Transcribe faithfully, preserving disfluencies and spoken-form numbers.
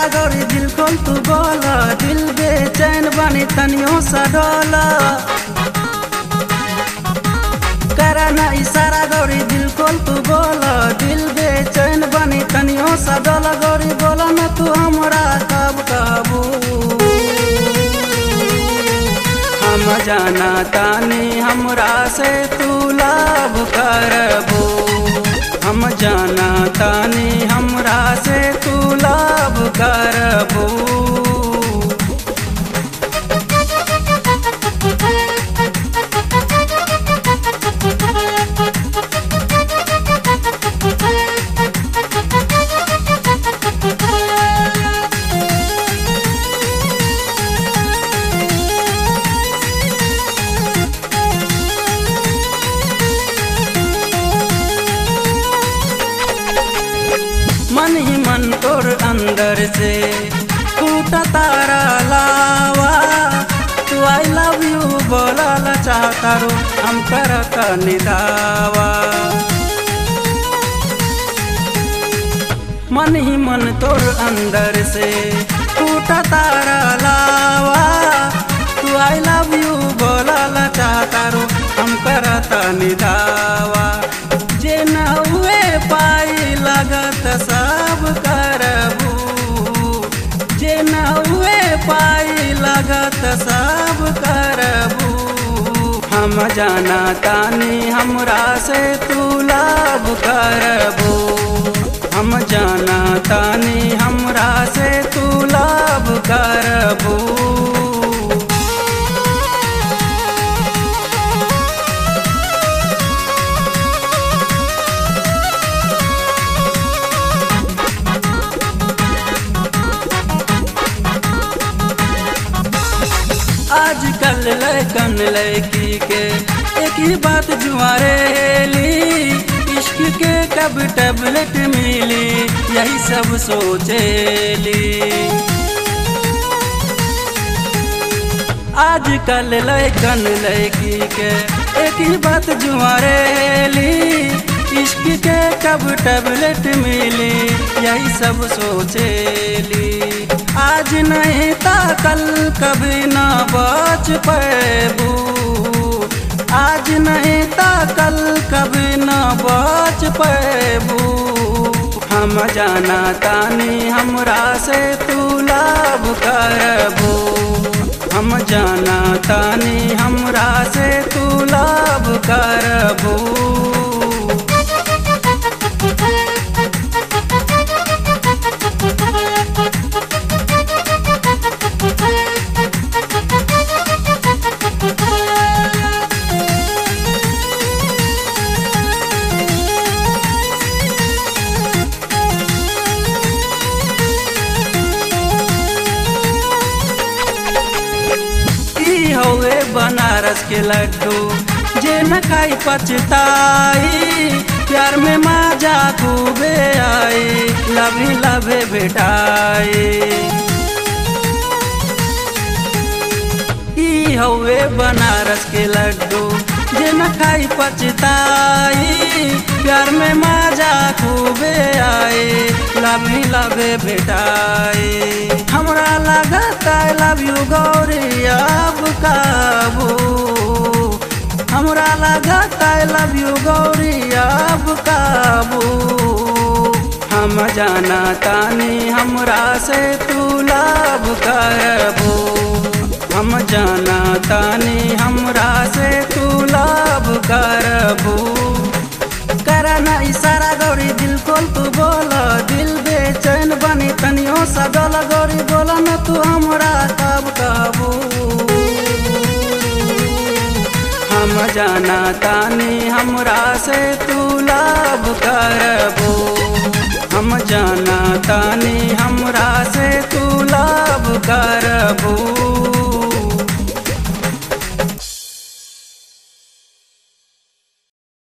गौरी दिल खोल तू बोला, दिल बेचैन बनी तनियों सा डोला। करा ना इशारा गौरी दिल खोल तू बोला, दिल बेचैन बनी तनियों सा डोला। गौरी बोला ना तू हमरा कब काबू, हम जाना तानी हमरा से तू लाभ करबू। हम जाना तानी हमरा से तू लाभ करबू। मन ही मन तोर अंदर से टूटा तारा लावा, तू आई लव यू बोला ला चाहता रो हम करता निदावा। मन ही मन तोर अंदर से टूटा तारा लावा, तू आई लव यू बोला ला चाहता रो हम करता निदावा। जे न हुए पाई लगत सब करबू, जे न हुए पाई लगत सब करबू। हम जाना तानी हमरा से तू लाभ करबू, हम जाना तानी हमरा से तू लाभ करबू। आजकल लड़कन लड़की के एक ही बात जुआरेली, इश्क के कब टैबलेट मिली यही सब सोचेली। आजकल लड़कन लड़की के एक ही बात जुआरेली, इश्क के कब टैबलेट मिली यही सब सोचेली। आज नहीं ता कल कभी ना बच पैबू, आज नहीं ता कल कभी ना बच पैबू। हम जाना तानी हमरा से तू लाभ करबू, हम जाना तानी हमरा से तू लाभ करबू। हवे बनारस के लड्डू जे न खाई पछताई, प्यार में माजा खूबे आई लभी लभे बेटाई। ई हवे बनारस के लड्डू जे न खाई पछताई, प्यार में माजा खूबे आई लभी लभे बेटाई। हमरा लगता आई लव यू गौरी अब काबू, हमरा लगता आई लव यू गौरी अब काबू। हम जाना तानी हमरा से तू लाभ करबू, हम जाना तानी हमरा से तू लाभ करबू। करा ना इशारा गौरी दिल खोल तू बोला, दिल बेचैन बनी तनियों सा डोला। गौरी बोला ना तू हमरा कब काबू, हम जाना तानी हमरा से तू लाभ करबू, हम जाना तानी